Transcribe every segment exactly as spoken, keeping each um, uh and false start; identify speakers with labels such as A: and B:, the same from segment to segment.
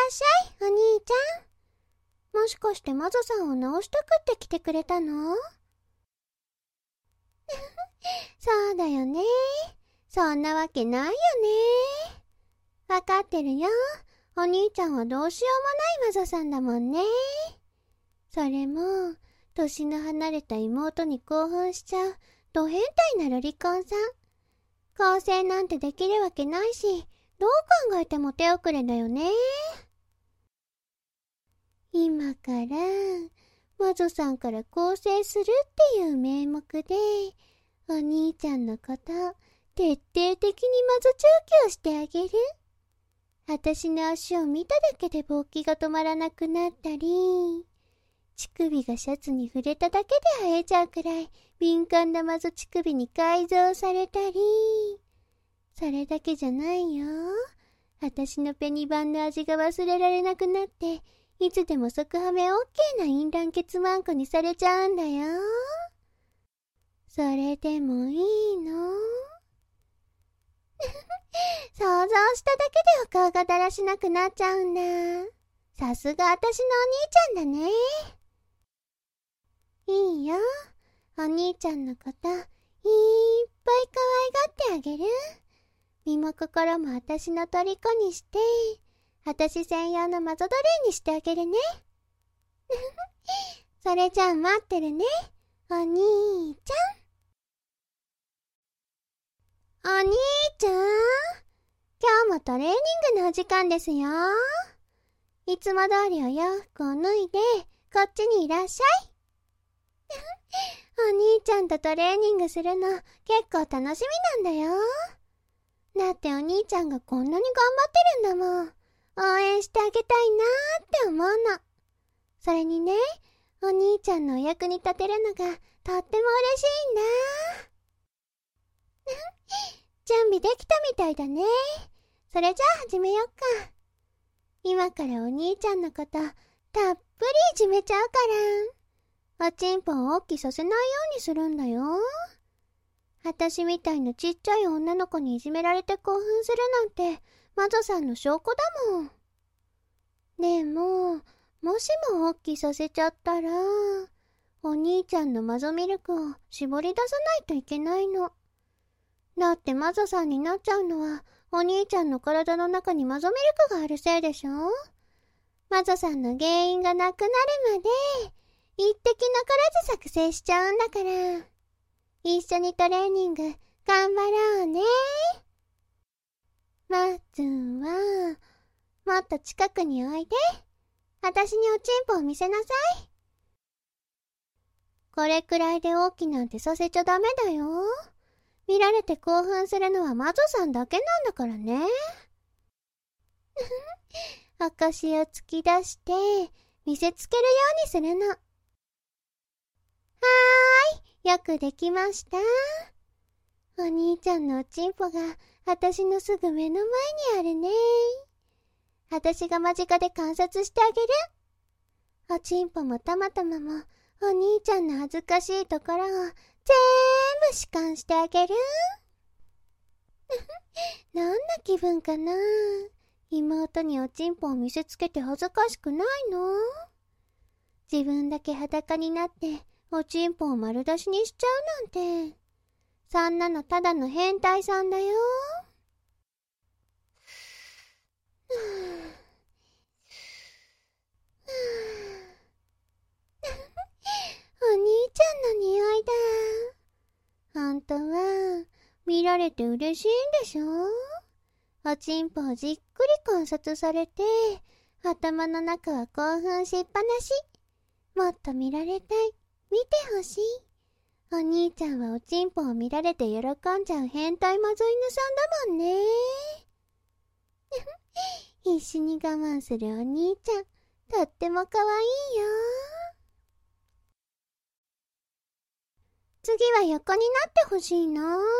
A: っしゃい、お兄ちゃん。もしかしてマゾさんを直したくって来てくれたの？そうだよね。そんなわけないよね。わかってるよ。お兄ちゃんはどうしようもないマゾさんだもんね。それも、年の離れた妹に興奮しちゃう、ド変態なロリコンさん。更生なんてできるわけないし、どう考えても手遅れだよね。今から、マゾさんから更生するっていう名目で、お兄ちゃんのこと、徹底的にマゾ調教してあげる。私の足を見ただけで勃起が止まらなくなったり、乳首がシャツに触れただけで生えちゃうくらい敏感なマゾ乳首に改造されたり、それだけじゃないよ。私のペニバンの味が忘れられなくなって、いつでも即ハメ オーケー なインランケツマンコにされちゃうんだよ。それでもいいの？想像しただけでお顔がだらしなくなっちゃうんだ。さすが私のお兄ちゃんだね。いいよ。お兄ちゃんのこと、いっぱい可愛がってあげる。身も心も私の虜にして、私専用のマゾ奴隷にしてあげるね。それじゃあ待ってるね、お兄ちゃん。お兄ちゃん、今日もトレーニングのお時間ですよ。いつも通りお洋服を脱いで、こっちにいらっしゃい。お兄ちゃんとトレーニングするの結構楽しみなんだよ。だってお兄ちゃんがこんなに頑張ってるんだもん。応援してあげたいなーって思うの。それにね、お兄ちゃんのお役に立てるのがとっても嬉しいんだ。準備できたみたいだね。それじゃあ始めよっか。今からお兄ちゃんのことたっぷりいじめちゃうから。おちんぽを大きさせないようにするんだよ。私みたいなちっちゃい女の子にいじめられて興奮するなんてマゾさんの証拠だもん。でも、もしも大きさせちゃったら、お兄ちゃんのマゾミルクを絞り出さないといけないの。だってマゾさんになっちゃうのはお兄ちゃんの体の中にマゾミルクがあるせいでしょ。マゾさんの原因がなくなるまで一滴残らず作成しちゃうんだから。一緒にトレーニング頑張ろうね。まずは、もっと近くにおいで。私におちんぽを見せなさい。これくらいで大きなんてさせちゃダメだよ。見られて興奮するのはマゾさんだけなんだからね。お腰を突き出して見せつけるようにするの。はーい、よくできました。お兄ちゃんのおちんぽが私のすぐ目の前にあるね。私が間近で観察してあげる。おちんぽもたまたまもお兄ちゃんの恥ずかしいところを全部弛緩してあげる。どんな気分かな。妹におちんぽを見せつけて恥ずかしくないの？自分だけ裸になっておちんぽを丸出しにしちゃうなんて、そんなのただの変態さんだよ。お兄ちゃんの匂いだ。本当は見られて嬉しいんでしょ？おちんぽをじっくり観察されて、頭の中は興奮しっぱなし。もっと見られたい、見てほしい。お兄ちゃんはおちんぽを見られて喜んじゃう変態マゾ犬さんだもんね。必死に我慢するお兄ちゃん、とっても可愛いよ。次は横になってほしいな。あ、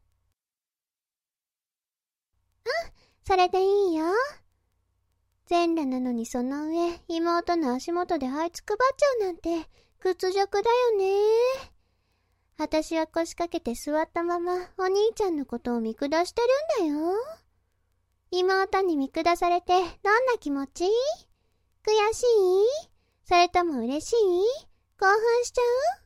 A: それでいいよ。全裸なのにその上、妹の足元で這いつくばっちゃうなんて屈辱だよね。私は腰掛けて座ったままお兄ちゃんのことを見下してるんだよ。 妹に見下されてどんな気持ち？悔しい？それとも嬉しい？興奮しちゃう？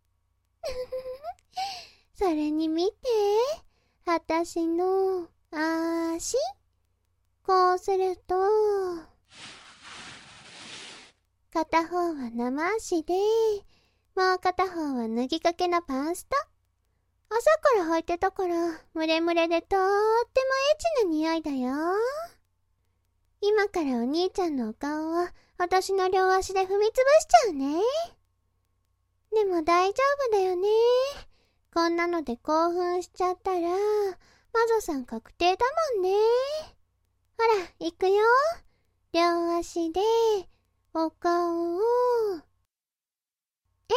A: それに見て、あたしの足。こうすると、片方は生足で、もう片方は脱ぎかけのパンスト。朝から履いてたから、ムレムレでとってもエッチな匂いだよ。今からお兄ちゃんのお顔を私の両足で踏みつぶしちゃうね。でも大丈夫だよね。こんなので興奮しちゃったら、魔女さん確定だもんね。ほら、行くよ。両足で、お顔を、えい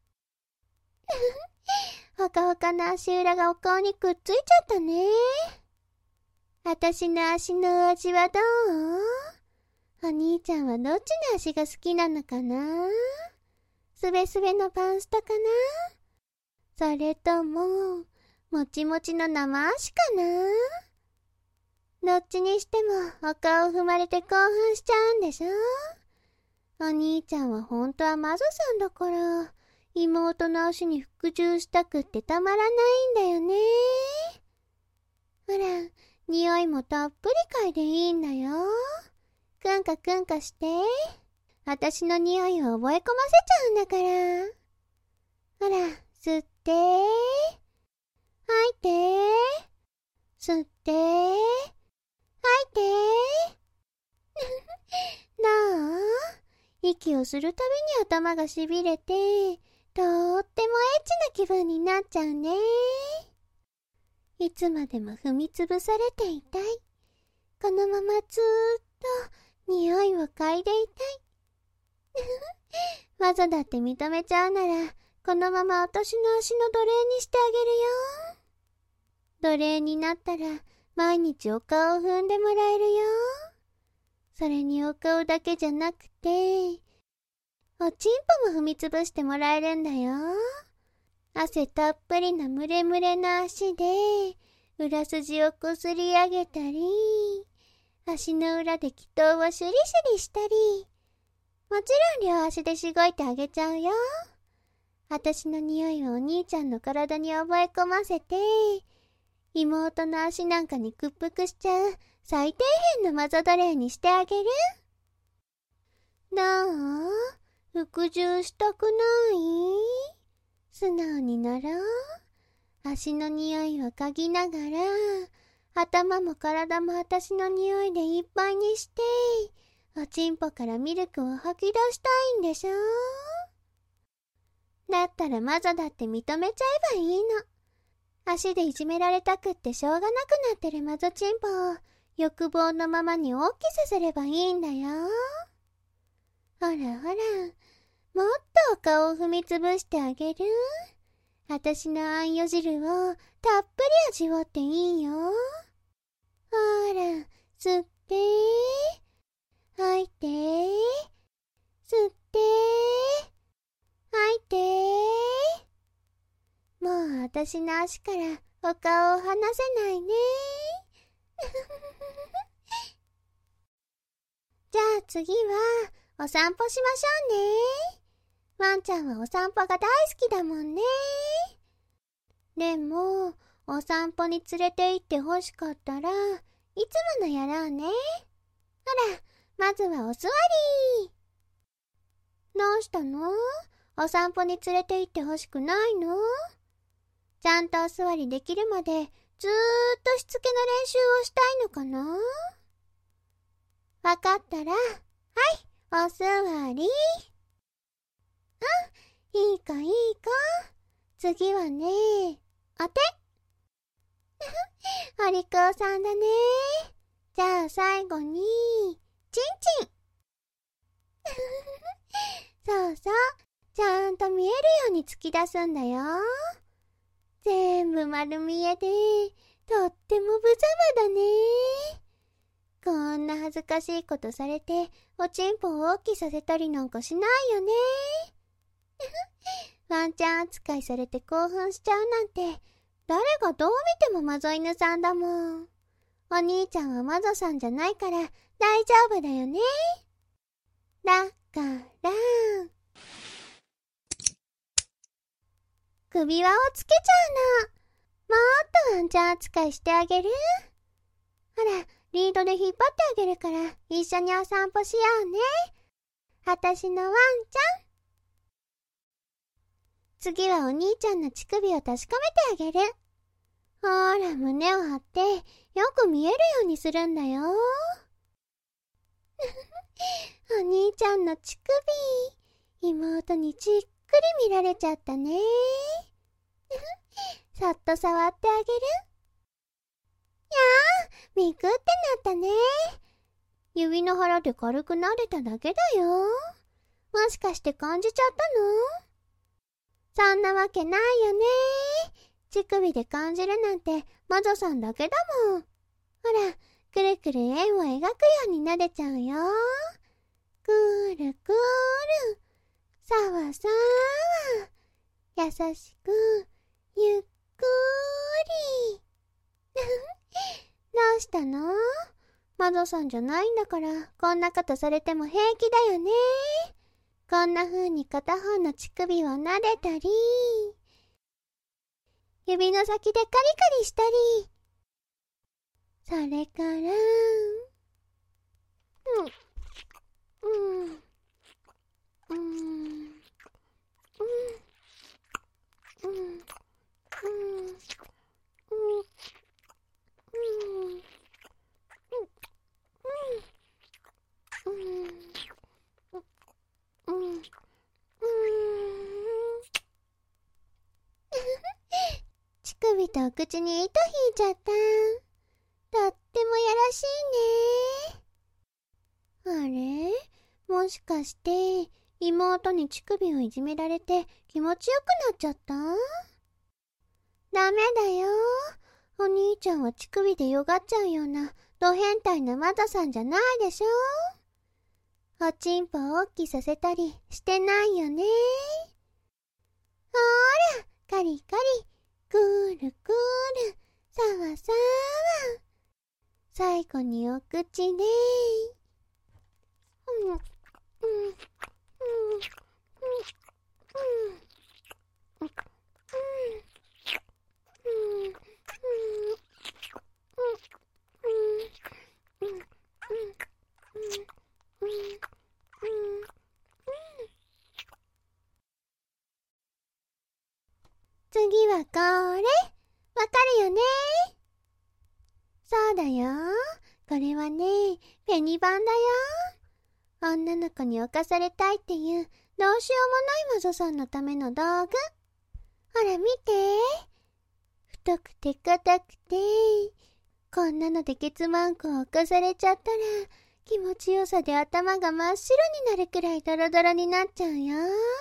A: ほかほかの足裏がお顔にくっついちゃったね。あたしの足のお味はどう？お兄ちゃんはどっちの足が好きなのかな？すべすべのパンストかな？それとも、もちもちの生足かな？どっちにしてもお顔踏まれて興奮しちゃうんでしょ？お兄ちゃんは本当は魔女さんだから、妹の足に服従したくってたまらないんだよね。ほら、匂いもたっぷり嗅いでいいんだよ。くんかくんかして。あたしの匂いを覚え込ませちゃうんだから。ほら、吸って。吐いて。吸って。吐いて。どう？息をするたびに頭がしびれて、とーってもエッチな気分になっちゃうね。いつまでも踏みつぶされていたい。このままずーっと匂いを嗅いでいたい。わざだって認めちゃうなら、このまま私の足の奴隷にしてあげるよ。奴隷になったら、毎日お顔を踏んでもらえるよ。それにお顔だけじゃなくて、おちんぽも踏みつぶしてもらえるんだよ。汗たっぷりなムレムレな足で、裏筋をこすり上げたり、足の裏で気筒をシュリシュリしたり、もちろん両足でしごいてあげちゃうよ。あたしの匂いをお兄ちゃんの体に覚え込ませて、妹の足なんかに屈服しちゃう最底辺の魔女奴隷にしてあげる？どう？服従したくない？素直になろう。足の匂いを嗅ぎながら、頭も体も私の匂いでいっぱいにして、おちんぽからミルクを吐き出したいんでしょ？だったら魔女だって認めちゃえばいいの。足でいじめられたくってしょうがなくなってる魔女ちんぽを欲望のままに大きさせればいいんだよ。ほらほら、もっとお顔を踏みつぶしてあげる。あたしのあんよ汁をたっぷり味わっていいよ。ほら、吸って、吐いて、吸って、吐いて。もうあたしの足からお顔を離せないね。じゃあ次はお散歩しましょうね。ワンちゃんはお散歩が大好きだもんね。でも、お散歩に連れて行ってほしかったら、いつものやろうね。ほら、まずはお座り。どうしたの？お散歩に連れて行ってほしくないの？ちゃんとお座りできるまでずーっとしつけの練習をしたいのかな？わかったら、はい、お座り。うん、いい子いい子。次はね、お手。お利口さんだね。じゃあ最後に、チンチン。そうそう、ちゃんと見えるように突き出すんだよ。全部丸見えで、とっても無様だね。こんな恥ずかしいことされて、おちんぽを大きさせたりなんかしないよね。ワンちゃん扱いされて興奮しちゃうなんて、誰がどう見てもマゾ犬さんだもん。 お兄ちゃんはマゾさんじゃないから大丈夫だよね。だから、首輪をつけちゃうの。もっとワンちゃん扱いしてあげる。ほら、リードで引っ張ってあげるから一緒にお散歩しようね。あたしのワンちゃん。次はお兄ちゃんの乳首を確かめてあげる。ほら、胸を張ってよく見えるようにするんだよ。お兄ちゃんの乳首、妹にじっくり見られちゃったね。そっと触ってあげる。やあ、ビクってなったね。指の腹で軽く撫でただけだよ。もしかして感じちゃったの？そんなわけないよね。乳首で感じるなんてマゾさんだけだもん。ほら、くるくる円を描くように撫でちゃうよ。くるくる、さわさわ、優しく、ゆっくり。どうしたの？マゾさんじゃないんだから、こんなことされても平気だよね。こんな風に片方の乳首を撫でたり、指の先でカリカリしたり、それから、うん、うん、うん、うん、うん、うん、乳首とお口に糸引いちゃった。とってもやらしいね。あれ？もしかして妹に乳首をいじめられて気持ちよくなっちゃった？ダメだよ。お兄ちゃんは乳首でよがっちゃうようなド変態なマゾさんじゃないでしょ。おちんぽを大きさせたりしてないよね。ほーら、カリカリ、くるくる、さわさわ。最後にお口で、うん、うん、うん、うん、うん、うん、うん、次はこれ、わかるよね？そうだよ。これはね、ペニバンだよ。女の子に侵されたいっていう、どうしようもないマゾさんのための道具。ほら見て。太くて硬くて、こんなのでケツマンコを侵されちゃったら、気持ちよさで頭が真っ白になるくらいドロドロになっちゃうよ。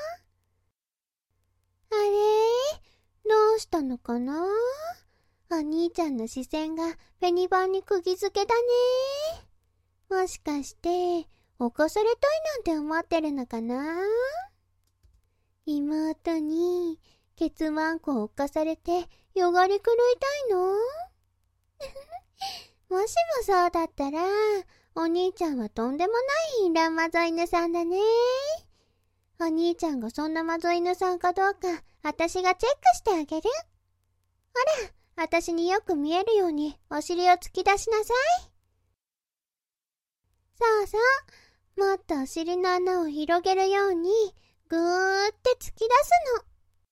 A: あれ？どうしたのかな？お兄ちゃんの視線がペニバンに釘付けだね。もしかして、侵されたいなんて思ってるのかな？妹に、ケツマンコを侵されて、よがり狂いたいの？もしもそうだったら、お兄ちゃんはとんでもないイランマゾ犬さんだね。お兄ちゃんがそんなマゾ犬さんかどうか、あたしがチェックしてあげる。ほら、あたしによく見えるようにお尻を突き出しなさい。そうそう、もっとお尻の穴を広げるように、ぐーって突き出すの。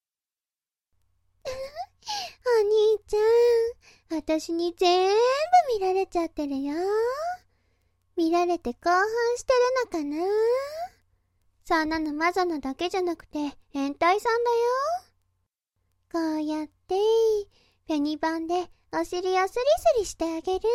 A: お兄ちゃん、あたしに全部見られちゃってるよ。見られて興奮してるのかな？そんなのマゾのだけじゃなくて変態さんだよ。こうやってペニバンでお尻をスリスリしてあげる。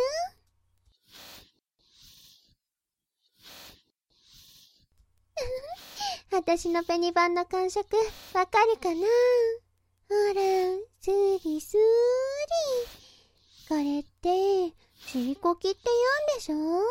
A: あたしのペニバンの感触わかるかな？ほら、スリスリ。これって尻こきって言うんでしょ？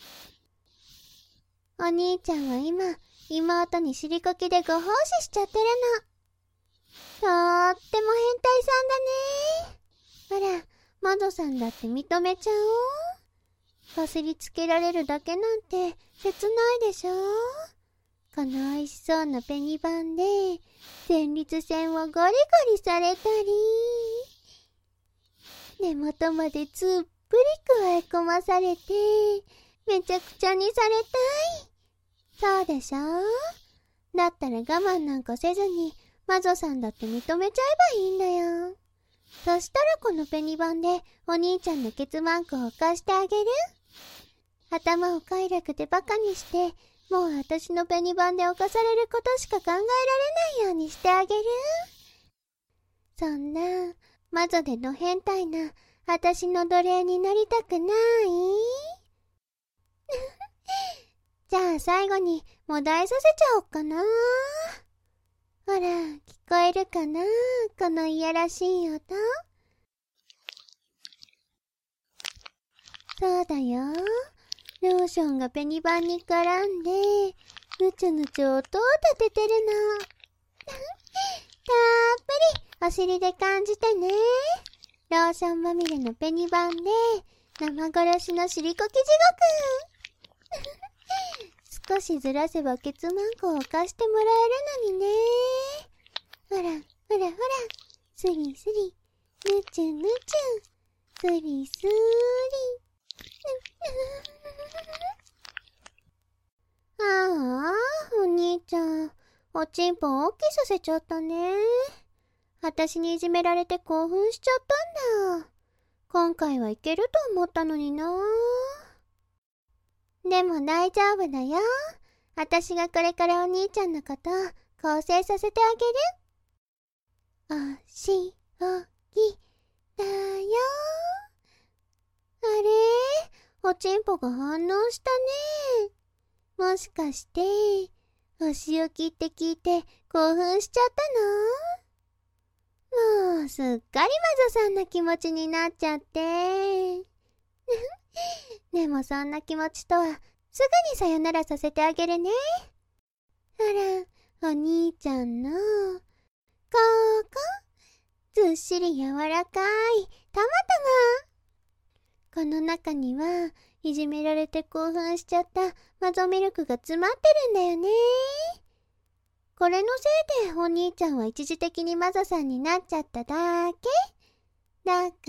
A: お兄ちゃんは今妹に尻こきでご奉仕しちゃってるの。とーっても変態さんだね。ほら、 魔女さんだって認めちゃおう。こすりつけられるだけなんて切ないでしょ。この美味しそうなペニバンで前立腺をゴリゴリされたり、根元までつっぷり加え込まされてめちゃくちゃにされたい。そうでしょ。だったら我慢なんかせずに魔女さんだって認めちゃえばいいんだよ。そしたらこのペニバンでお兄ちゃんのケツマークを貸してあげる。頭を快楽でバカにしてもう私のペニバンで犯されることしか考えられないようにしてあげる。そんな魔女での変態な私の奴隷になりたくない？じゃあ最後にもだえさせちゃおっかな。ほら、聞こえるかな、このいやらしい音。そうだよ。ローションがペニバンに絡んでぬちゅぬちゅ音を立ててるの。たっぷりお尻で感じてね。ローションまみれのペニバンで生殺しの尻こき地獄。少しずらせばケツマンコを貸してもらえるのにね。ほらほらほら、スリスリ、ぬちゅぬちゅ、スリスリ。ああ、お兄ちゃん、おちんぽを大きさせちゃったね。私にいじめられて興奮しちゃったんだ。今回はいけると思ったのにな。でも大丈夫だよ。私がこれからお兄ちゃんのこと更生させてあげる。おしおきだよ。あれ、おちんぽが反応したね。もしかしてお仕置きって聞いて興奮しちゃったの？もうすっかり魔女さんな気持ちになっちゃってでもそんな気持ちとはすぐにさよならさせてあげるね。ほら、お兄ちゃんのここ、ずっしり柔らかいたまたま。この中にはいじめられて興奮しちゃった魔女ミルクが詰まってるんだよね。これのせいでお兄ちゃんは一時的に魔女さんになっちゃっただけだから、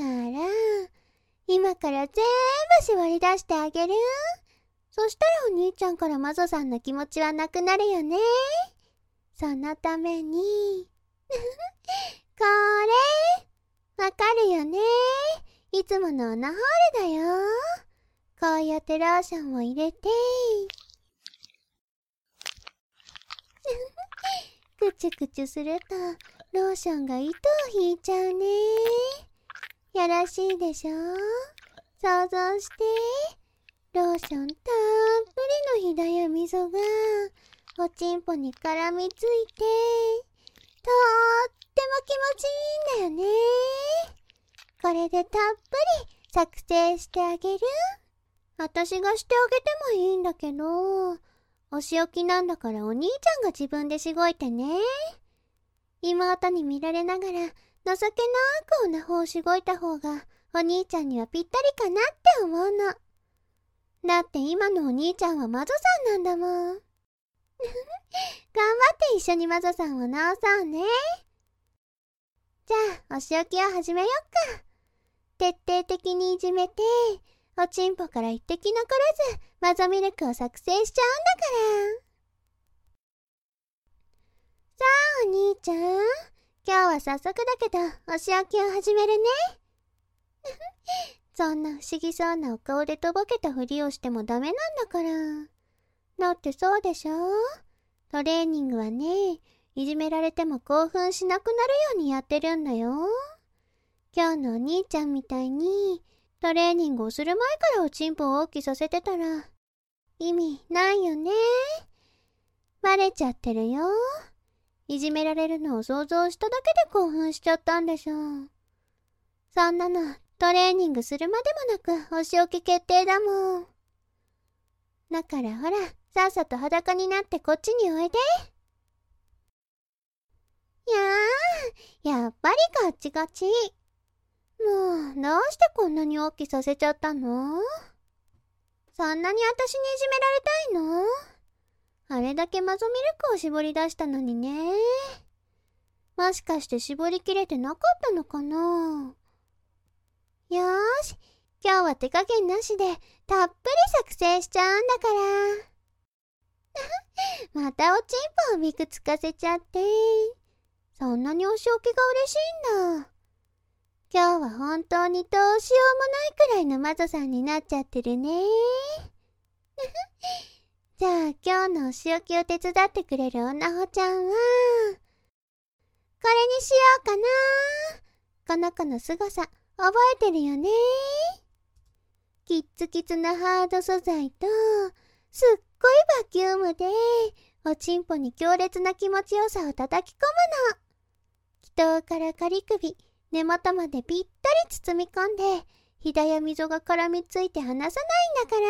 A: 今から全部絞り出してあげる。そしたらお兄ちゃんから魔女さんの気持ちはなくなるよね。そのためにこれわかるよね。いつものオナホールだよ。こうやってローションを入れてくちゅくちゅするとローションが糸を引いちゃうね。やらしいでしょ。想像して、ローションたっぷりのひだや溝がおちんぽに絡みついてとっても気持ちいいんだよね。これでたっぷり作成してあげる。私がしてあげてもいいんだけど、お仕置きなんだからお兄ちゃんが自分でしごいてね。妹に見られながら情けなくおなほをしごいた方がお兄ちゃんにはぴったりかなって思うの。だって今のお兄ちゃんは魔女さんなんだもん。頑張って一緒に魔女さんを直そうね。じゃあお仕置きを始めよっか。徹底的にいじめておちんぽから一滴残らず魔女ミルクを作成しちゃうんだから。さあお兄ちゃん、今日は早速だけどお仕置きを始めるね。そんな不思議そうなお顔でとぼけたふりをしてもダメなんだから。だってそうでしょ。トレーニングはね、いじめられても興奮しなくなるようにやってるんだよ。今日のお兄ちゃんみたいにトレーニングをする前からおちんぽを大きさせてたら意味ないよね。バレちゃってるよ。いじめられるのを想像しただけで興奮しちゃったんでしょ。そんなのトレーニングするまでもなくお仕置き決定だもん。だからほら、さっさと裸になってこっちにおいで。やー、やっぱりこっちこっち。 もう、どうしてこんなに大きさせちゃったの？そんなに私にいじめられたいの？あれだけマゾミルクを絞り出したのにね。もしかして絞りきれてなかったのかな？よーし、今日は手加減なしでたっぷり作成しちゃうんだから。またおちんぽをびくつかせちゃって。そんなにお仕置きが嬉しいんだ。今日は本当にどうしようもないくらいのマゾさんになっちゃってるね。じゃあ今日のお仕置きを手伝ってくれるおなほちゃんは、これにしようかな。この子の凄さ覚えてるよね。キッツキツなハード素材とすっごいバキュームでおちんぽに強烈な気持ちよさを叩き込むの。気筒から仮首、根元までぴったり包み込んで、ひだや溝が絡みついて離さないんだから。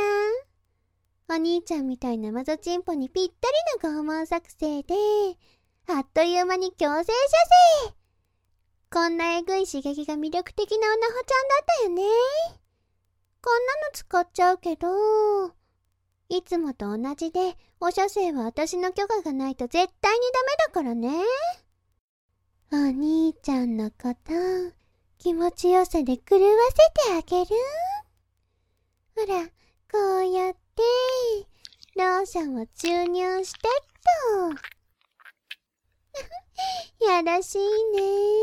A: お兄ちゃんみたいなマゾチンポにぴったりの拷問作成で、あっという間に強制射精。こんなえぐい刺激が魅力的なおなほちゃんだったよね。こんなの使っちゃうけど、いつもと同じで、お射精は私の許可がないと絶対にダメだからね。お兄ちゃんのこと、気持ちよさで狂わせてあげる。ほら、こうやって、ローションを注入してっと。やらしいね。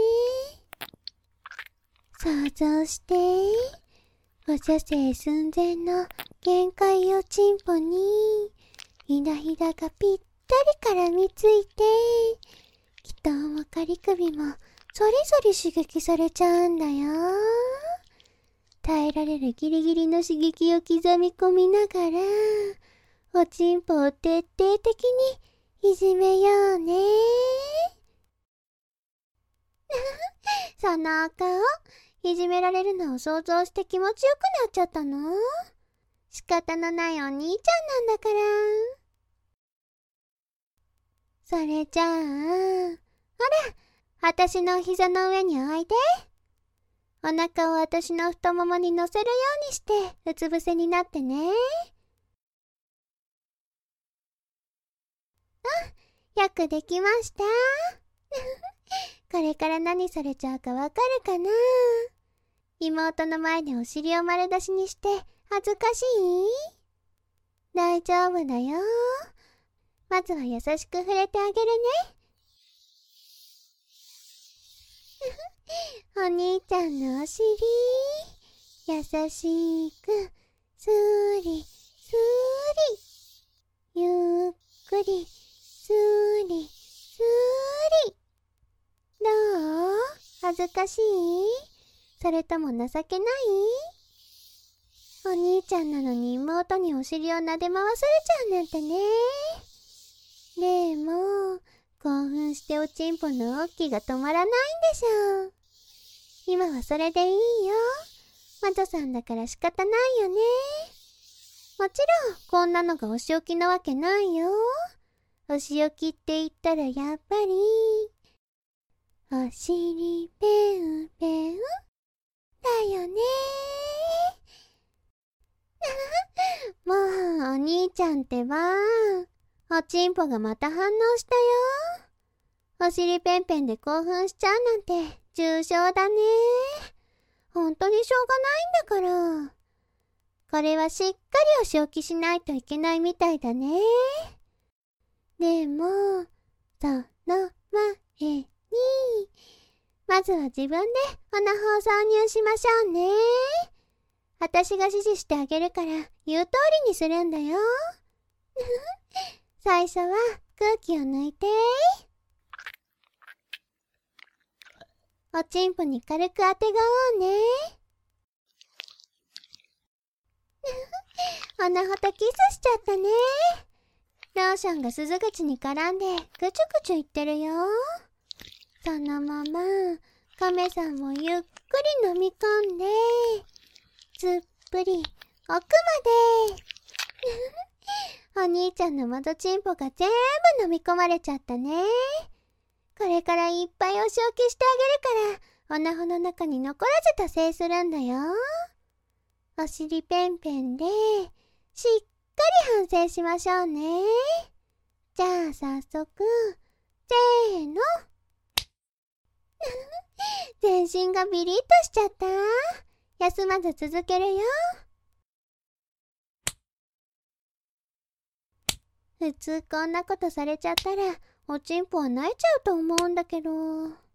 A: 想像して、お射精寸前の限界おちんぽに、ひだひだがぴったり絡みついて、気筒も仮首もそりそり刺激されちゃうんだよ。耐えられるギリギリの刺激を刻み込みながら、おちんぽを徹底的にいじめようね。そのお顔、いじめられるのを想像して気持ちよくなっちゃったの？仕方のないお兄ちゃんなんだから。それじゃあ、ほら、私の膝の上においで。お腹を私の太ももに乗せるようにして、うつ伏せになってね。あ、よくできました。これから何されちゃうかわかるかな。妹の前でお尻を丸出しにして恥ずかしい？大丈夫だよ。まずは優しく触れてあげるね。お兄ちゃんのお尻、優しくスーリスーリ、ゆっくりスーリスーリ。どう？恥ずかしい？それとも情けない？お兄ちゃんなのに妹にお尻を撫で回されちゃうなんてね。でも、興奮しておちんぽの大きが止まらないんでしょう。今はそれでいいよ。マゾさんだから仕方ないよね。もちろん、こんなのがお仕置きなわけないよ。お仕置きって言ったらやっぱり、お尻ペンペンだよね。もうお兄ちゃんってば、おちんぽがまた反応したよ。お尻ペンペンで興奮しちゃうなんて重症だね。本当にしょうがないんだから。これはしっかりお仕置きしないといけないみたいだね。でも、その前に、まずは自分でオナホを挿入しましょうね。私が指示してあげるから言う通りにするんだよ。最初は空気を抜いて。おちんぽに軽くあてがおうね。おなほとキスしちゃったね。ローションが鈴口に絡んでぐちゅぐちゅ言ってるよ。そのまま亀さんもゆっくり飲み込んで、つっぷり奥まで。お兄ちゃんのマゾチンポが全部飲み込まれちゃったね。これからいっぱいお仕置きしてあげるかおなほの中に残らず達成するんだよ。おしりペンペンで、しっかり反省しましょうね。じゃあ早速、せーの。全身がビリッとしちゃった。休まず続けるよ。普通こんなことされちゃったら、おちんぽは泣いちゃうと思うんだけど。もう。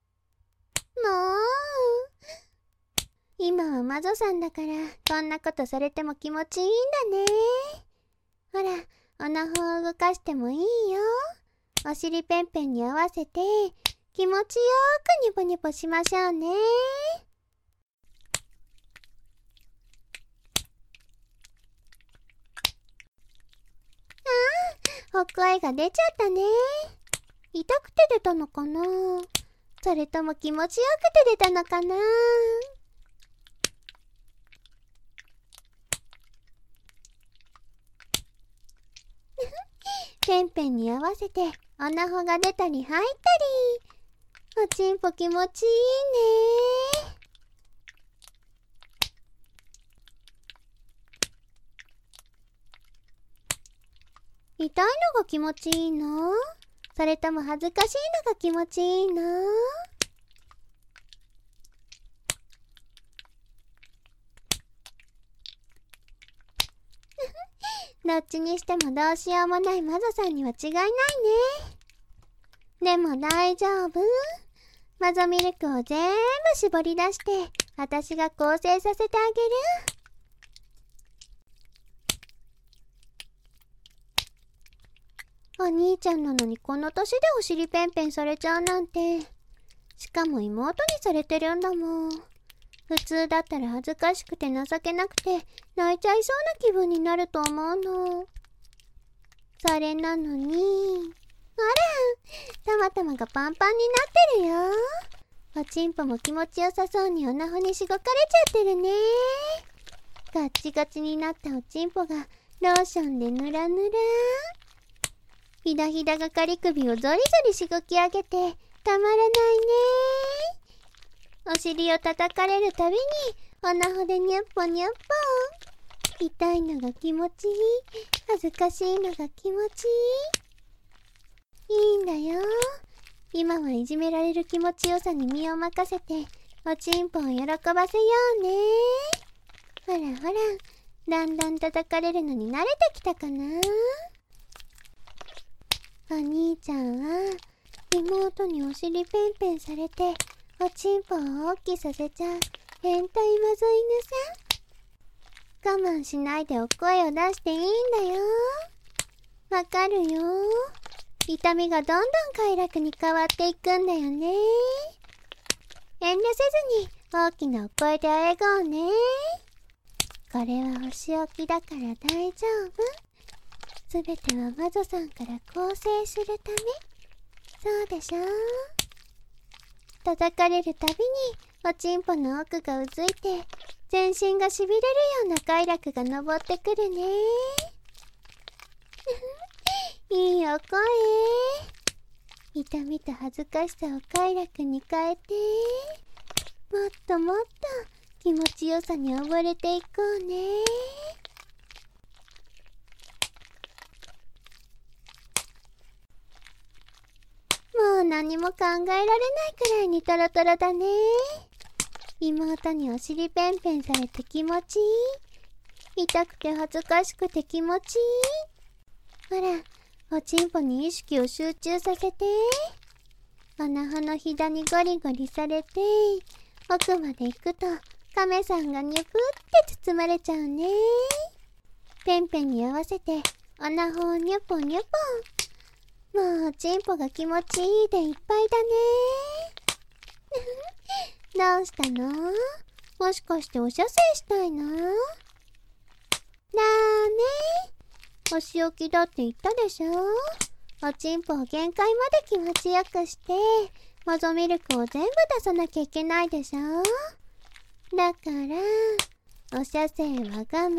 A: 今は魔女さんだから、こんなことされても気持ちいいんだね。ほら、おなほを動かしてもいいよ。おしりペンペンに合わせて、気持ちよーくニポニポしましょうね。ああ、声が出ちゃったね。痛くて出たのかな？それとも気持ちよくて出たのかな？ペンペンに合わせておなほが出たり入ったり。おちんぽ気持ちいいね。痛いのが気持ちいいの？それとも恥ずかしいのが気持ちいいの？どっちにしてもどうしようもない魔女さんには違いないね。でも大丈夫。マゾミルクを全部絞り出して、私が構成させてあげる。お兄ちゃんなのにこの年でお尻ペンペンされちゃうなんて。しかも妹にされてるんだもん。普通だったら恥ずかしくて情けなくて泣いちゃいそうな気分になると思うの。それなのに、あら、たまたまがパンパンになってるよ。おちんぽも気持ちよさそうにおなほにしごかれちゃってるね。ガッチガチになったおちんぽがローションでぬらぬら。ひだひだがかり首をゾリゾリしごき上げてたまらないね。お尻を叩かれるたびにおなほでニュッポニュッポ。痛いのが気持ちいい。恥ずかしいのが気持ちいい。いいんだよ。今はいじめられる気持ちよさに身を任せておちんぽを喜ばせようね。ほらほら、だんだん叩かれるのに慣れてきたかな。お兄ちゃんは妹にお尻ペンペンされておちんぽを大きさせちゃう変態マゾ犬さん。我慢しないでお声を出していいんだよ。わかるよ。痛みがどんどん快楽に変わっていくんだよね。遠慮せずに大きなお声であえごうね。これはお仕置きだから大丈夫。すべては魔女さんから構成するため。そうでしょ。叩かれるたびにおちんぽの奥がうずいて全身がしびれるような快楽が昇ってくるね。いいお声。痛みと恥ずかしさを快楽に変えて、もっともっと気持ちよさに溺れていこうね。もう何も考えられないくらいにトロトロだね。妹にお尻ペンペンされて気持ちいい。痛くて恥ずかしくて気持ちいい。ほら、おちんぽに意識を集中させて。おなほのひだにゴリゴリされて、奥まで行くと亀さんがニュプって包まれちゃうね。ペンペンに合わせておなほをニュポニュポ。もうおちんぽが気持ちいいでいっぱいだね。どうしたの？もしかしてお射精したいの？だーね。お仕置きだって言ったでしょ。おちんぽを限界まで気持ちよくしてマゾミルクを全部出さなきゃいけないでしょ。だからお射精は我慢、ずーっと我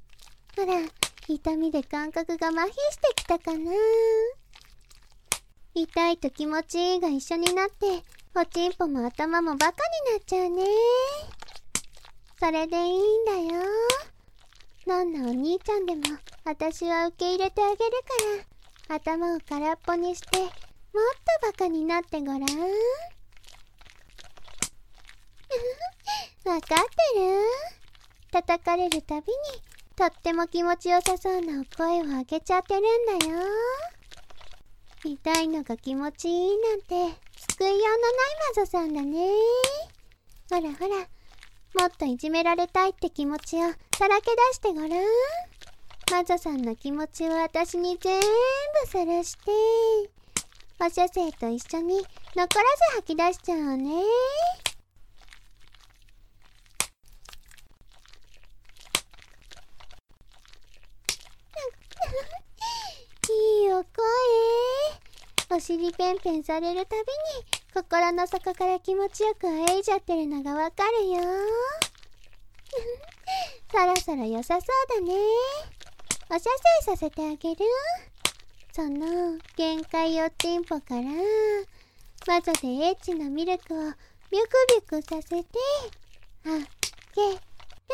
A: 慢。ほら、痛みで感覚が麻痺してきたかな。 痛いと気持ちいいが一緒になって、おちんぽも頭もバカになっちゃうね。それでいいんだよ。どんなお兄ちゃんでも私は受け入れてあげるから、頭を空っぽにしてもっとバカになってごらん。わかってる？叩かれるたびにとっても気持ちよさそうな声を上げちゃってるんだよ。痛いのが気持ちいいなんて救いようのないマゾさんだね。ほらほら、もっといじめられたいって気持ちをさらけ出してごらん。マゾさんの気持ちを私に全部さらして、放射性と一緒に残らず吐き出しちゃおうね。いいお声。お尻ペンペンされるたびに心の底から気持ちよくあえいじゃってるのがわかるよ。そろそろ良さそうだね。お射精させてあげる。その限界おちんぽからマゾでエッチなミルクをビュクビュクさせてあげる。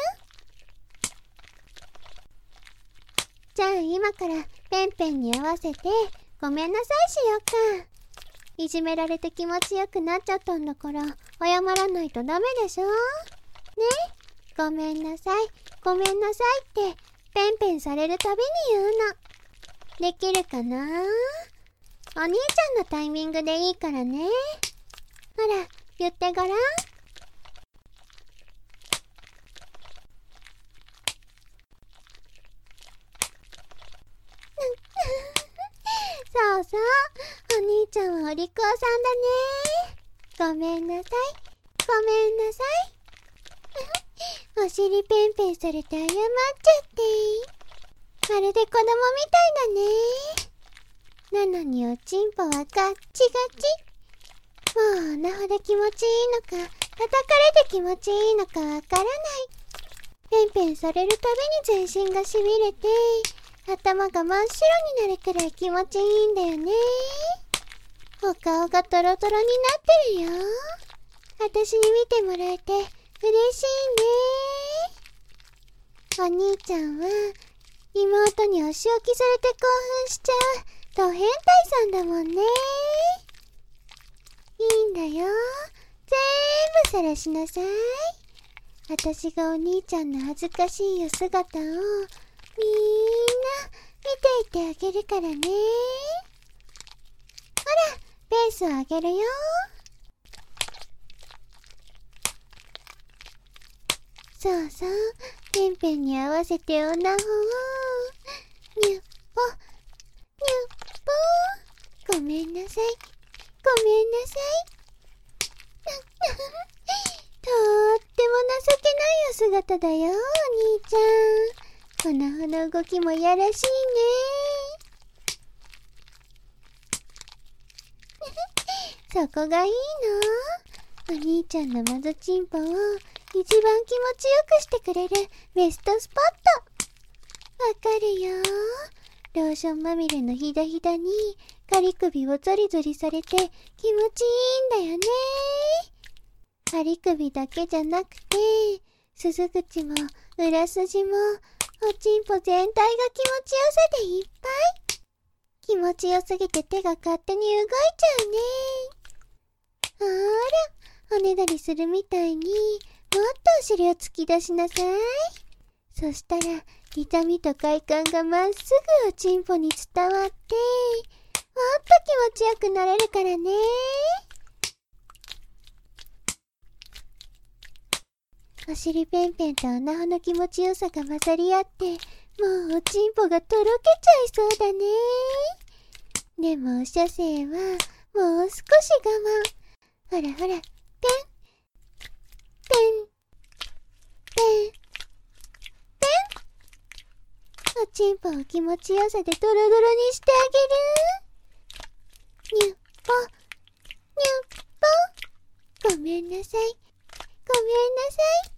A: じゃあ今からペンペンに合わせてごめんなさいしようか。いじめられて気持ちよくなっちゃったんだから謝らないとダメでしょ。ね、ごめんなさいごめんなさいってペンペンされるたびに言うの。できるかな？お兄ちゃんのタイミングでいいからね。ほら言ってごらん。そうそう、お兄ちゃんはお利口さんだね。ごめんなさいごめんなさい。お尻ペンペンされて謝っちゃって、まるで子供みたいだね。なのにおちんぽはガッチガチ。もう穴ほど気持ちいいのか叩かれて気持ちいいのかわからない。ペンペンされるたびに全身がしびれて頭が真っ白になるくらい気持ちいいんだよね。お顔がトロトロになってるよ。私に見てもらえて嬉しいね。お兄ちゃんは妹にお仕置きされて興奮しちゃうド変態さんだもんね。いいんだよ。全部さらしなさい。私がお兄ちゃんの恥ずかしいお姿をみんな見ていてあげるからね。ほら、ペースを上げるよ。そうそう、ペンペンに合わせておなほをニュッポニュッポ。ごめんなさいごめんなさい。とーっても情けないお姿だよ、お兄ちゃん。このほの動きもやらしいね。そこがいいの？お兄ちゃんのマゾチンポを一番気持ちよくしてくれるベストスポット。わかるよ。ローションまみれのひだひだにカリ首をゾリゾリされて気持ちいいんだよね。カリ首だけじゃなくて鈴口も裏筋もおちんぽ全体が気持ちよさでいっぱい。気持ちよすぎて手が勝手に動いちゃうね。ほーら、おねだりするみたいにもっとお尻を突き出しなさい。そしたら痛みと快感がまっすぐおちんぽに伝わってもっと気持ちよくなれるからね。お尻ペンペンとおなほの気持ちよさが混ざり合ってもうおちんぽがとろけちゃいそうだね。でもお射精はもう少し我慢。ほらほら、ペンペンペンペン。おちんぽを気持ちよさでドロドロにしてあげる。ニュッポニュッポ。ごめんなさいごめんなさい。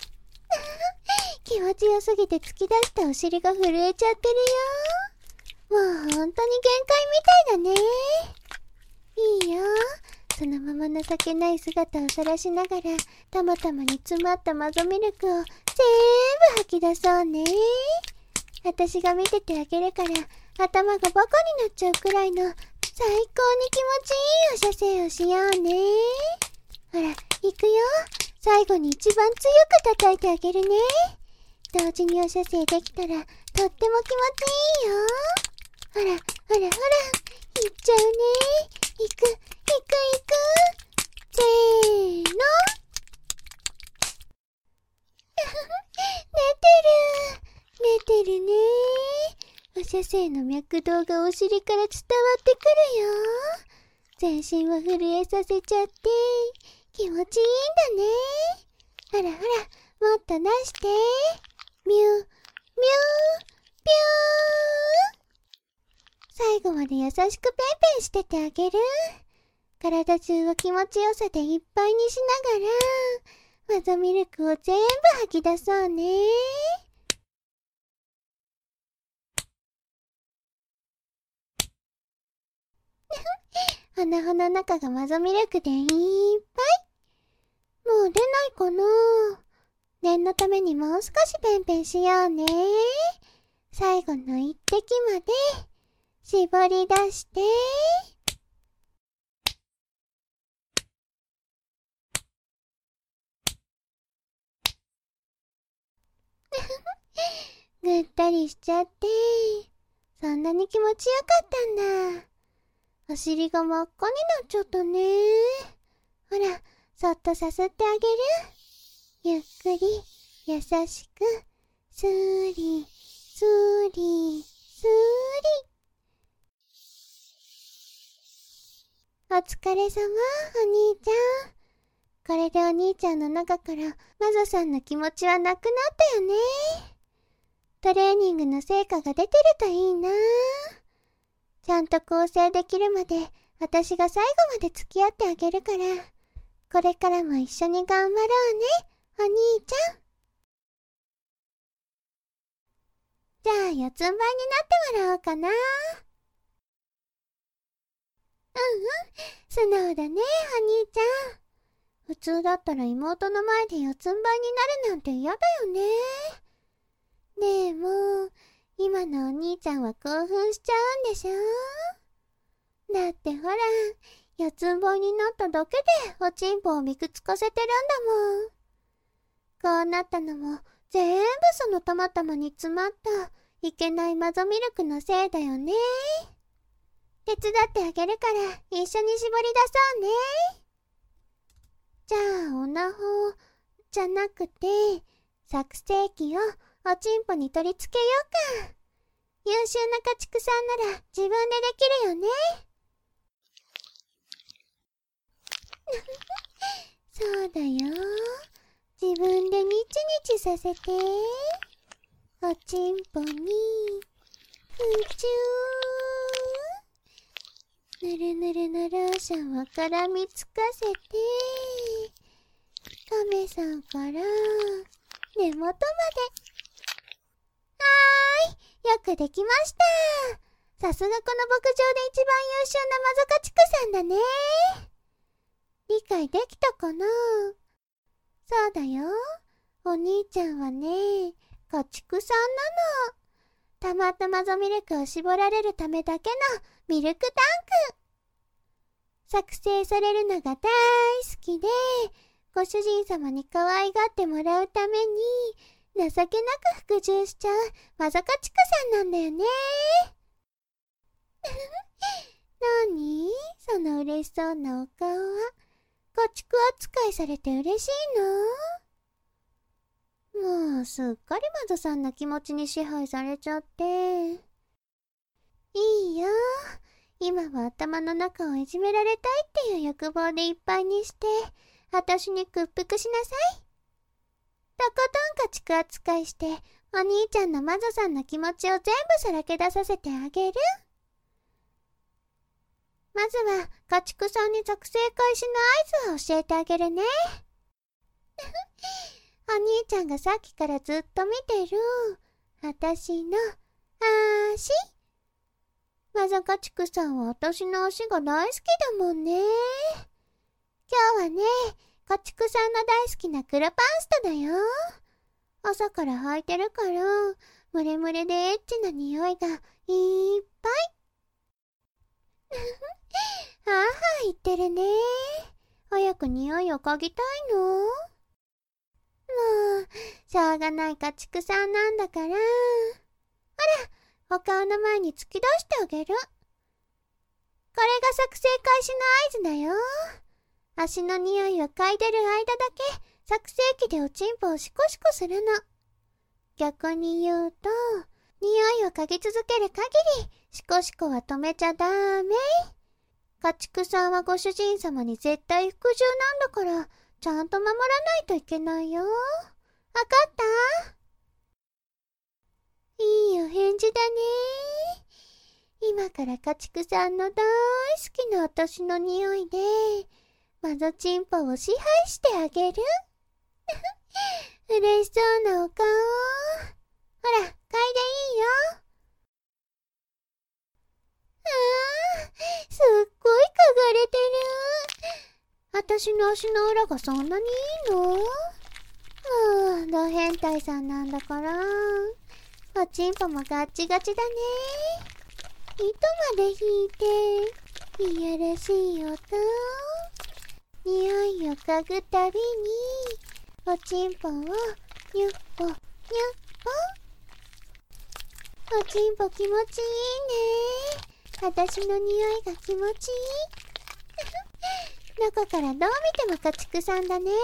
A: 気持ちよすぎて突き出したお尻が震えちゃってるよ。 もう本当に限界みたいだね。いいよ。そのまま情けない姿を晒しながら、たまたまに詰まったマゾミルクを全部吐き出そうね。私が見ててあげるから、頭がバカになっちゃうくらいの最高に気持ちいいお射精をしようね。ほら、行くよ。最後に一番強く叩いてあげるね。同時にお射精できたら、とっても気持ちいいよ。ほら、ほらほら、行っちゃうね。行く、行く、行く。せーの。寝てる。寝てるね。お射精の脈動がお尻から伝わってくるよ。全身を震えさせちゃって、気持ちいいんだね。ほらほら、もっと出して。ミュー、ミュー、ピュー。最後まで優しくペンペンしててあげる。体中を気持ちよさでいっぱいにしながら、マゾミルクを全部吐き出そうね。鼻の中がマゾミルクでいっぱい。もう出ないかな。念のためにもう少しペンペンしようね。最後の一滴まで絞り出して。ぐったりしちゃって、そんなに気持ちよかったんだ。お尻が真っ赤になっちゃったね。ほら、そっとさすってあげる。ゆっくり、優しく、スーリ、スーリ、スーリ。お疲れ様、お兄ちゃん。これでお兄ちゃんの中からマゾさんの気持ちはなくなったよね。トレーニングの成果が出てるといいな。ちゃんと構成できるまで私が最後まで付き合ってあげるから、これからも一緒に頑張ろうね、お兄ちゃん。じゃあ四つん這いになってもらおうかな。うんうん、素直だね、お兄ちゃん。普通だったら妹の前で四つん這いになるなんて嫌だよね。でも、今のお兄ちゃんは興奮しちゃうんでしょ？だってほら、四つん這いになっただけでおちんぽをびくつかせてるんだもん。こうなったのも全部そのたまたまに詰まったいけないマゾミルクのせいだよね。手伝ってあげるから一緒に絞り出そうね。じゃあオナホじゃなくて作成機をおちんぽに取り付けようか。優秀な家畜さんなら自分でできるよね。そうだよ。自分でニチニチさせて。おちんぽに、ふちゅー。ぬるぬるのローションを絡みつかせて、亀さんから根元まで。はーい、よくできました。さすがこの牧場で一番優秀なマゾ家畜さんだね。理解できたかな？そうだよ。お兄ちゃんはね、家畜さんなの。たまったマゾミルクを絞られるためだけのミルクタンク。作成されるのが大好きで、ご主人様に可愛がってもらうために、情けなく服従しちゃうマゾ家畜さんなんだよね。なに？その嬉しそうなお顔は。家畜扱いされて嬉しいの？もうすっかりマゾさんの気持ちに支配されちゃって。いいよ。今は頭の中をいじめられたいっていう欲望でいっぱいにして、私に屈服しなさい。とことん家畜扱いして、お兄ちゃんのマゾさんの気持ちを全部さらけ出させてあげる。まずは、家畜さんに作成開始の合図を教えてあげるね。お兄ちゃんがさっきからずっと見てる、私の足。 まさかちくさんは私の足が大好きだもんね。今日はね、家畜さんの大好きな黒パンストだよ。朝から履いてるから、ムレムレでエッチな匂いがいっぱい。はぁはぁ言ってるね。早く匂いを嗅ぎたいの？もう、しょうがない家畜さんなんだから。あら、お顔の前に突き出してあげる。これが作成開始の合図だよ。足の匂いを嗅いでる間だけ作成機でおちんぽをシコシコするの。逆に言うと、匂いを嗅ぎ続ける限りシコシコは止めちゃダメ。家畜さんはご主人様に絶対服従なんだから、ちゃんと守らないといけないよ。わかった？いいお返事だね。今から家畜さんの大好きな私の匂いでマゾチンポを支配してあげる。嬉しそうなお顔。ほら、嗅いでいいよ。ああ、すっごい嗅がれてる。私の足の裏がそんなにいいの？もう、ド変態さんなんだから。おちんぽもガッチガチだね。糸まで引いて、いやらしい音。匂いを嗅ぐたびに、おちんぽをニュッポ、ニュッポ。おちんぽ気持ちいいね。私の匂いが気持ちいい。どこからどう見ても家畜さんだね。いや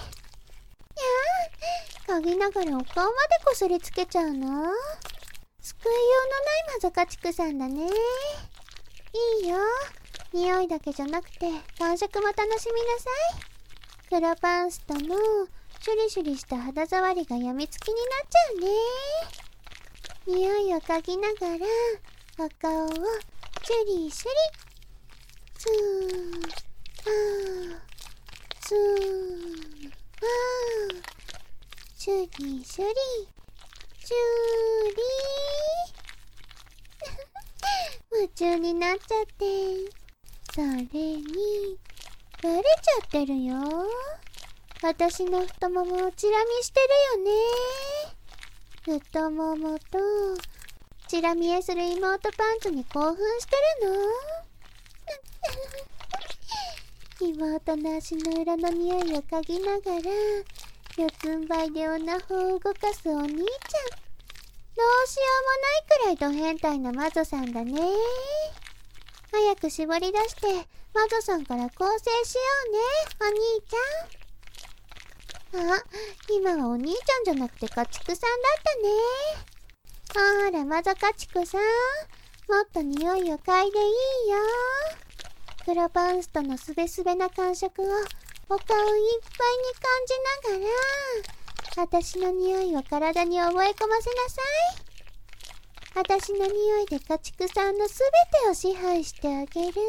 A: ー、嗅ぎながらお顔までこすりつけちゃうの？救いようのないマゾ家畜さんだね。いいよ。匂いだけじゃなくて感触も楽しみなさい。黒パンストのシュリシュリした肌触りがやみつきになっちゃうね。匂いを嗅ぎながらお顔をシュリシュリ。スーあースーあーシュリシュリシュリ夢中になっちゃって、それにバレちゃってるよ。私の太ももをチラ見してるよね。太ももとチラ見えする妹パンツに興奮してるの？妹の足の裏の匂いを嗅ぎながら四つん這いで女方を動かすお兄ちゃん。どうしようもないくらいド変態なマゾさんだね。早く絞り出してマゾさんから更生しようね、お兄ちゃん。あ、今はお兄ちゃんじゃなくて家畜さんだったね。ほらマゾ家畜さん、もっと匂いを嗅いでいいよ。黒パンストのすべすべな感触をお顔いっぱいに感じながら、私の匂いを体に覚え込ませなさい。私の匂いで家畜さんのすべてを支配してあげる。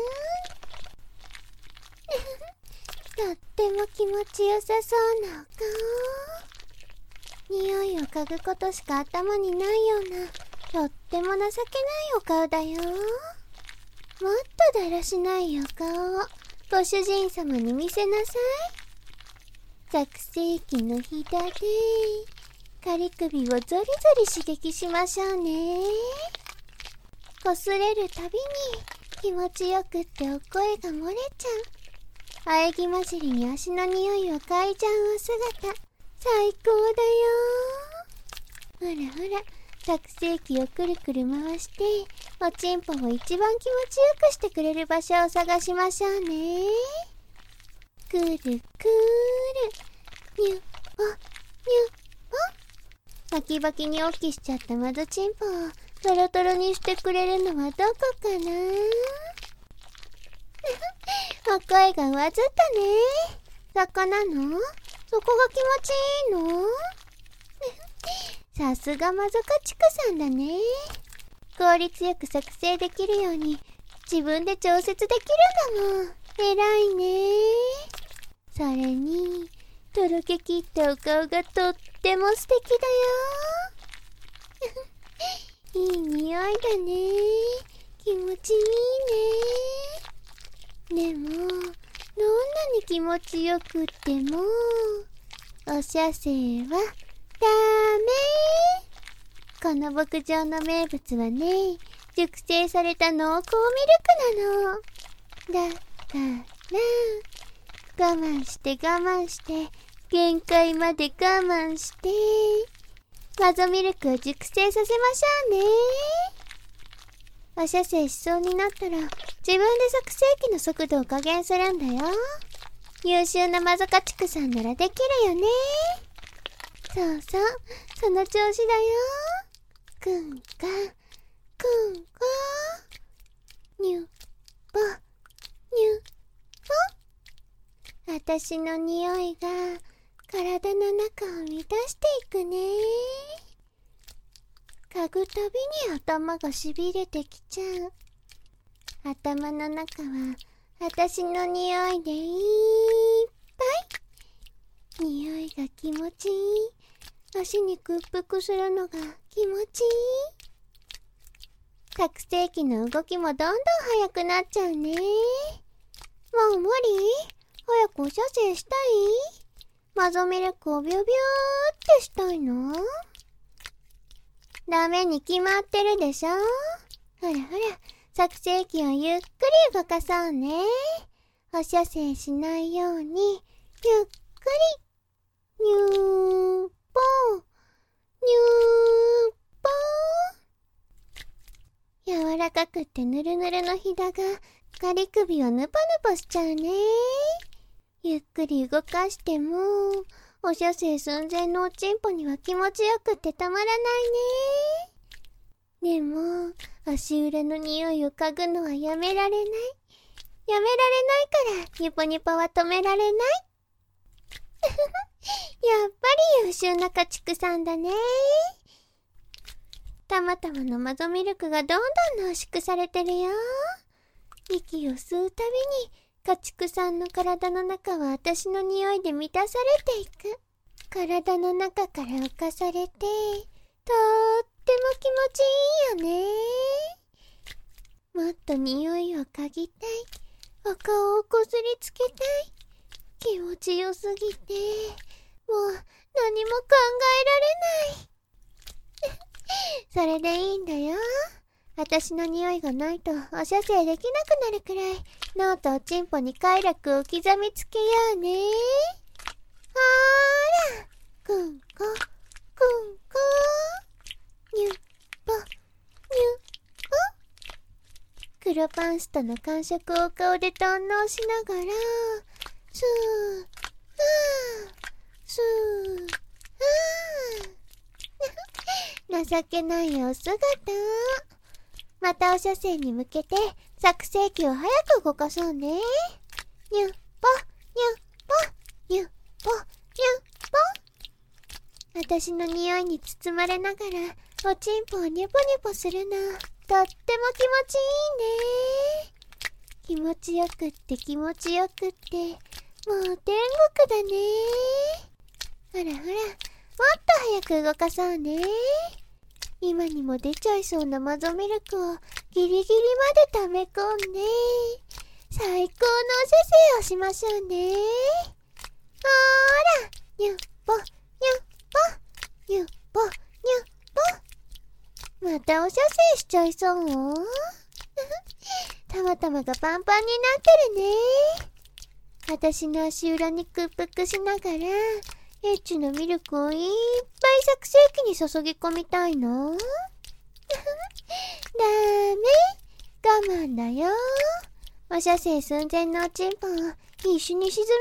A: とっても気持ちよさそうなお顔。匂いを嗅ぐことしか頭にないようなとっても情けないお顔だよ。もっとだらしないお顔をご主人様に見せなさい。作成機のひだで仮首をゾリゾリ刺激しましょうね。こすれるたびに気持ちよくってお声が漏れちゃう。喘ぎ混じりに足の匂いを嗅いじゃうお姿、最高だよ。ほらほら、作成機をくるくる回しておちんぽを一番気持ちよくしてくれる場所を探しましょうね。くるくるニュッポニュッポ。バキバキにオキしちゃったマゾチンポをトロトロにしてくれるのはどこかな。お声が上ずったね。そこなの？そこが気持ちいいの？さすがマゾ家畜さんだね。効率よく作成できるように自分で調節できるんだもん。偉いね。それにとろけきったお顔がとっても素敵だよ。いい匂いだね。気持ちいいね。でも、どんなに気持ちよくっても、お射精はダメ。この牧場の名物はね、熟成された濃厚ミルクなの。だから、我慢して我慢して、限界まで我慢して、マゾミルクを熟成させましょうね。お射精しそうになったら、自分で作成機の速度を加減するんだよ。優秀なマゾ家畜さんならできるよね。そうそう、その調子だよ。くんか、くんか、にゅぽ、にゅぽ。あたしの匂いが体の中を満たしていくね。嗅ぐたびに頭がしびれてきちゃう。頭の中はあたしの匂いでいっぱい。匂いが気持ちいい。足に屈服するのが気持ちいい。覚醒器の動きもどんどん速くなっちゃうね。もう無理？早くお射精したい？マゾミルクをビュビューってしたいの？ダメに決まってるでしょ。ほらほら、作成機をゆっくり動かそうね。お射精しないように、ゆっくり。にゅーぽー、にゅーぽー。柔らかくってぬるぬるのひだが、ガリ首をぬぽぬぽしちゃうね。ゆっくり動かしても、お射精寸前のおちんぽには気持ちよくってたまらないね。でも、足裏の匂いを嗅ぐのはやめられない。やめられないから、ニポニポは止められない。やっぱり優秀な家畜さんだね。たまたまのマゾミルクがどんどん濃縮されてるよ。息を吸うたびに、家畜さんの体の中は私の匂いで満たされていく。体の中から浮かされて、とーっても気持ちいいよね。もっと匂いを嗅ぎたい。お顔をこすりつけたい。気持ちよすぎて、もう何も考えられない。それでいいんだよ。私の匂いがないとお射精できなくなるくらい、脳とおちんぽに快楽を刻みつけようね。ほーら、くんこ、くんこ、にゅっぽ、にゅっぽ。黒パンストの感触をお顔で堪能しながら、スー、あー、スー、あー。情けないお姿。またお射精に向けて作成機を早く動かそうね。にゅっぽ、にゅっぽ、にゅっぽ、にゅっぽ。私の匂いに包まれながらおちんぽをニョポニョポするの、とっても気持ちいいね。気持ちよくって気持ちよくって、もう天国だね。ほらほら、もっと早く動かそうね。今にも出ちゃいそうなマゾミルクをギリギリまで溜め込んで、最高のお射精をしましょうね。ほーら、にゅっぽ、にゅっぽ、にゅっぽ、にゅっぽ。またお射精しちゃいそうたまたまがパンパンになってるね。私の足裏に屈服しながら、エッチのミルクをいっぱい作成機に注ぎ込みたいの。ダメ、我慢だよ。お射精寸前のおちんぽを一緒に沈めましょ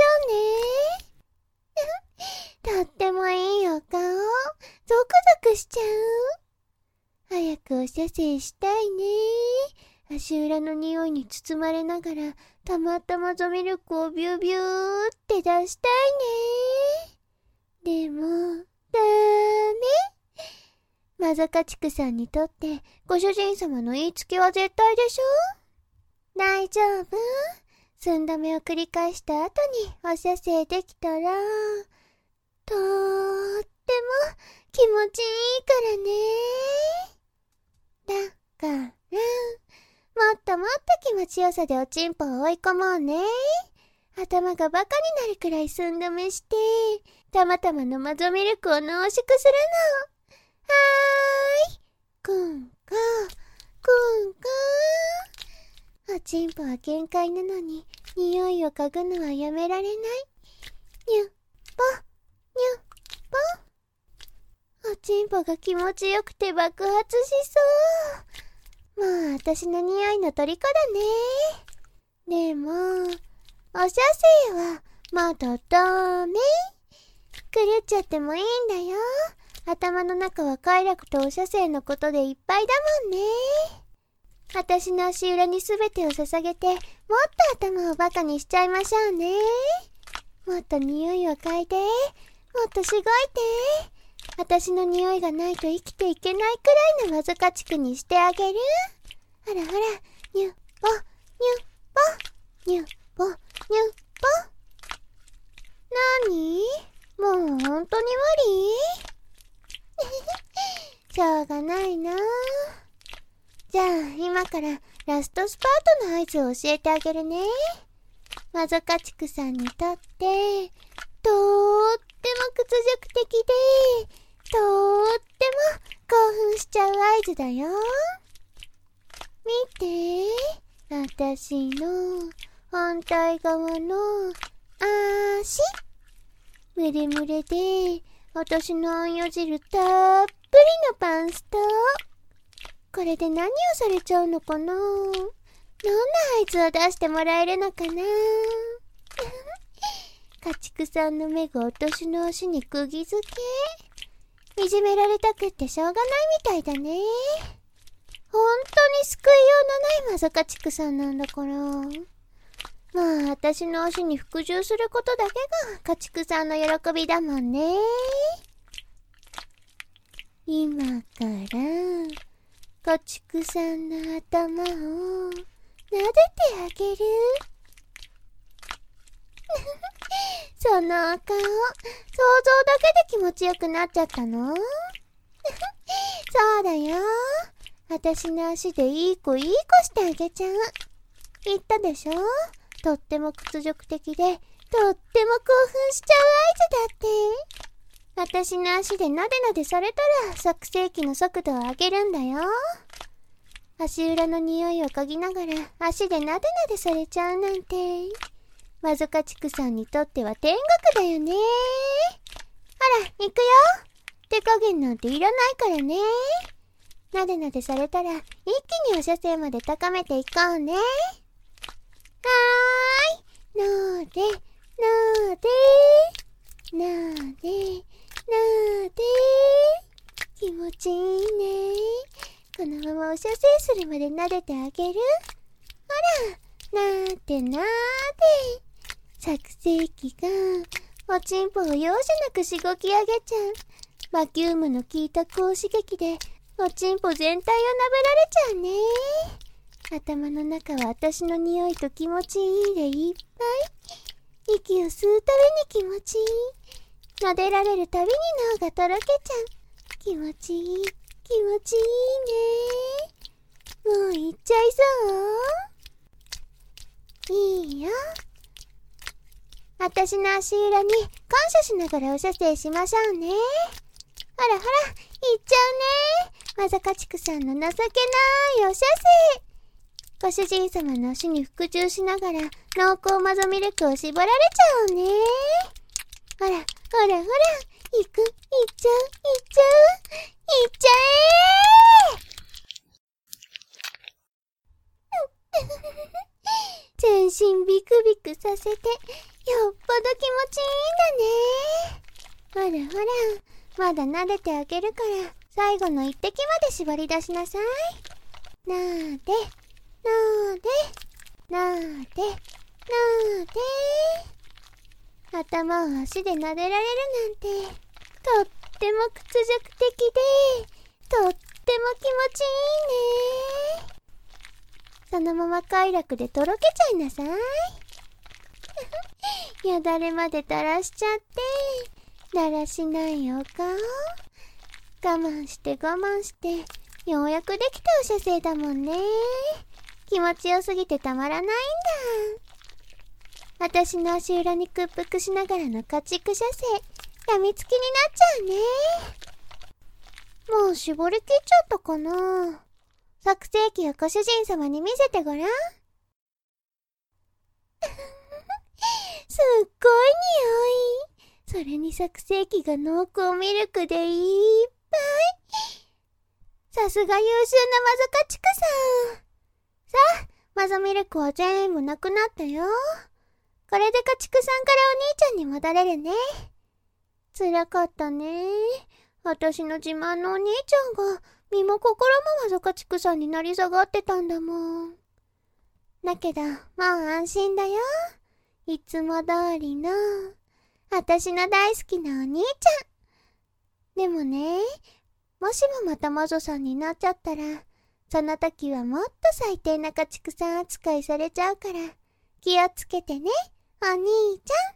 A: うね。とってもいいお顔、ゾクゾクしちゃう。早くお射精したいね。足裏の匂いに包まれながら、たまったマゾミルクをビュービューって出したいね。でも、ダメ。マゾ家畜さんにとって、ご主人様の言いつけは絶対でしょ？大丈夫？寸止めを繰り返した後にお射精できたら、とーっても気持ちいいからね。だから、 ともっと気持ちよさでおちんぽを追い込もうね。頭がバカになるくらい寸止めして、たまたまのマゾミルクを濃縮するの。はーい。くんか、くんか。おちんぽは限界なのに、匂いを嗅ぐのはやめられない。にゅっぽ、にゅっぽ。おちんぽが気持ちよくて爆発しそう。もう私の匂いの虜だね。でも、お射精はまだダメ。狂っちゃってもいいんだよ。頭の中は快楽とお射精のことでいっぱいだもんね。私の足裏にすべてを捧げて、もっと頭をバカにしちゃいましょうね。もっと匂いを嗅いで、もっとしごいて。私の匂いがないと生きていけないくらいのわずか地区にしてあげる。ほらほら、にゅっぽ、にゅっぽ、にゅっぽ、にゅっぽ。なに？もうほんとに無理？しょうがないな。じゃあ今からラストスパートの合図を教えてあげるね。マゾカチクさんにとってとーっても屈辱的でとーっても興奮しちゃう合図だよ。見て、私の反対側の足。ムレムレで私のあんよ汁たっぷりのパンスト。これで何をされちゃうのかな？どんな合図を出してもらえるのかな？家畜さんの目が私の足に釘付け。いじめられたくってしょうがないみたいだね。本当に救いようのないマゾ家畜さんなんだから。まあ私の足に服従することだけが家畜さんの喜びだもんね。今から家畜さんの頭を撫でてあげる。そのお顔、想像だけで気持ちよくなっちゃったの？そうだよ。私の足でいい子いい子してあげちゃう。言ったでしょ？とっても屈辱的で、とっても興奮しちゃう合図だって。私の足でなでなでされたら作成機の速度を上げるんだよ。足裏の匂いを嗅ぎながら足でなでなでされちゃうなんて、マゾカチクさんにとっては天国だよね。ほら、行くよ。手加減なんていらないからね。なでなでされたら一気にお射精まで高めていこうね。はーい。のーで、のーでー、なーで、なーでー。気持ちいいね。このままお射精するまで撫でてあげる。ほら、なーってなーで。作成機がおちんぽを容赦なくしごき上げちゃう。バキュームの効いた高刺激でおちんぽ全体をなべられちゃうね。頭の中は私の匂いと気持ちいいでいっぱい。息を吸うたびに気持ちいい。撫でられるたびに脳がとろけちゃう。気持ちいい、気持ちいいね。もう行っちゃいそう？いいよ。私の足裏に感謝しながらお射精しましょうね。ほらほら、行っちゃうね。マゾカチクさんの情けないお射精。ご主人様の足に服従しながら濃厚マゾミルクを絞られちゃうね。ほらほらほら、行く、行っちゃう、行っちゃう、行っちゃえー全身ビクビクさせてよっぽど気持ちいいんだね。ほらほら、まだ撫でてあげるから最後の一滴まで絞り出しなさい。なーで、なーで、なーで、なーで。頭を足で撫でられるなんて、とっても屈辱的で、とっても気持ちいいね。そのまま快楽でとろけちゃいなさい。よだれまで垂らしちゃって、だらしないお顔。我慢して我慢して、ようやくできたお射精だもんね。 気持ちよすぎてたまらないんだ。私の足裏に屈服しながらの家畜射精、やみつきになっちゃうね。もう絞り切っちゃったかな。作成機をご主人様に見せてごらん。すっごい匂い。それに作成機が濃厚ミルクでいっぱい。さすが優秀なマゾ家畜さん。さあ、マゾミルクは全部なくなったよ。これで家畜さんからお兄ちゃんに戻れるね。辛かったね。私の自慢のお兄ちゃんが身も心もマゾ家畜さんになり下がってたんだもん。だけど、もう安心だよ。いつも通りの、私の大好きなお兄ちゃん。でもね、もしもまたマゾさんになっちゃったら、その時はもっと最低な家畜さん扱いされちゃうから、気をつけてね、お兄ちゃん。